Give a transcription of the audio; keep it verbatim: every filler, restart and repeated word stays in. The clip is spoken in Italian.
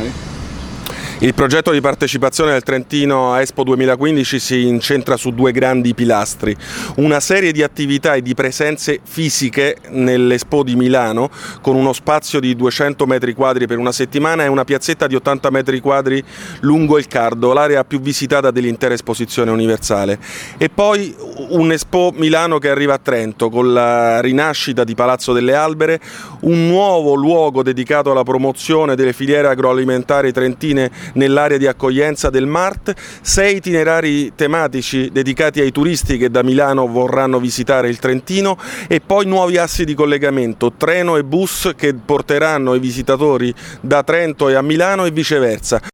internazionali? Il progetto di partecipazione del Trentino a Expo duemilaquindici si incentra su due grandi pilastri: una serie di attività e di presenze fisiche nell'Expo di Milano, con uno spazio di duecento metri quadri per una settimana e una piazzetta di ottanta metri quadri lungo il Cardo, l'area più visitata dell'intera esposizione universale, e poi un Expo Milano che arriva a Trento con la rinascita di Palazzo delle Albere, un nuovo luogo dedicato alla promozione delle filiere agroalimentari trentine nell'area di accoglienza del Mart, sei itinerari tematici dedicati ai turisti che da Milano vorranno visitare il Trentino e poi nuovi assi di collegamento, treno e bus che porteranno i visitatori da Trento e a Milano e viceversa.